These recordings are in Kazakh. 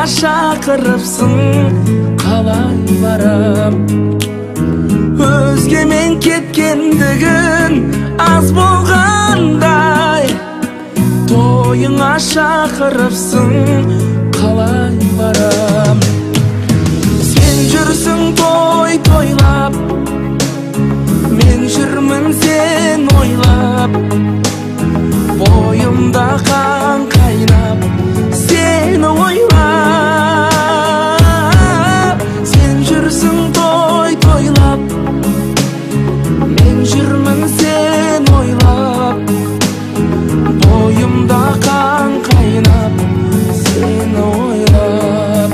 шақырыпсың, қалай барам? Өзгемен кеткендігін аз болғандай, тойыңа шақырыпсың, қалай барам? Сен жүрсің той тойлап, мен жүрмін сен ойлап, бойымда қан қайнап, сені ойлап. Сен жүрсің той тойлап, мен жүрмін сен ойлап, бойымда қан қайнап, сені ойлап.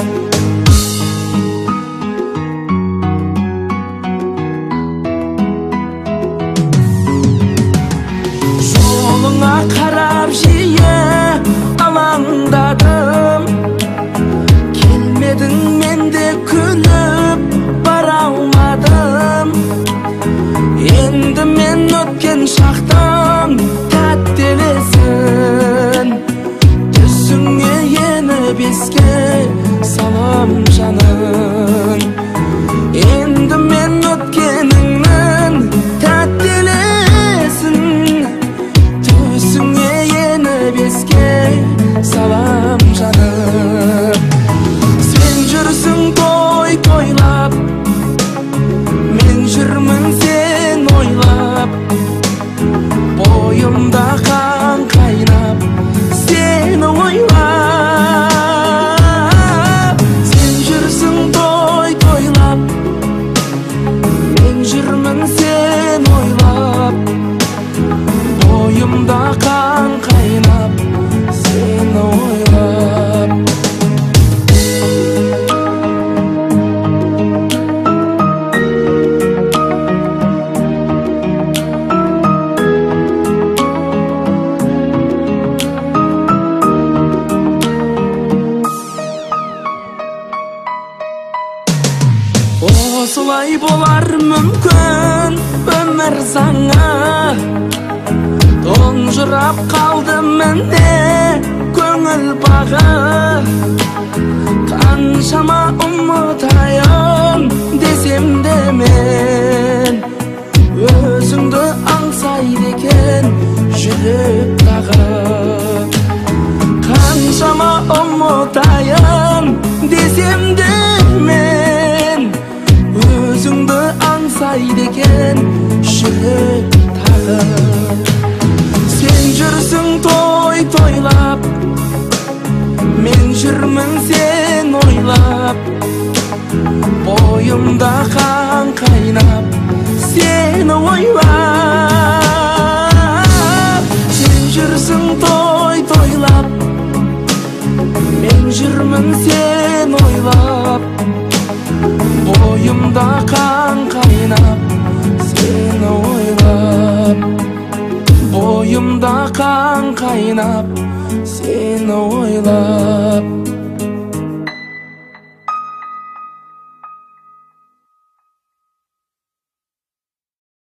Жолыңа қарап жиі алаңдадым, келмедің, мен де күліп бара алмадым. Енді мен өткен шақтың тәттелесін, түсіңе еніп еске салам жаным. Енді мен өткеніңнің тәттелесін, түсіңе еніп еске салам жаным. Сен жүрсің той тойлап, мен жүрмін сен ойлап, бойымда қан қайнап, сені ойлап. Сен жүрсің той тойлап, мен жүрмін сен ойлап, бойымда қан қайнап, сені ойлап. Осылай болар мүмкін өмір заңы, тұнжырап қалды міне көңіл бағы. Қаншама ұмытайын десем де мен, өзіңді аңсайды екен жүрек тағы. Қаншама ұмытайын десем де мен, өзіңді аңсайды екен жүрек тағы. Сен жүрсің той тойлап, мен жүрмін сен ойлап, бойымда қан қайнап, сені ойлап. Сен жүрсің той тойлап, мен жүрмін сен ойлап, бойымда қан қайнап, сені ойлап. Бойымда қан қайнап, сені ойлап.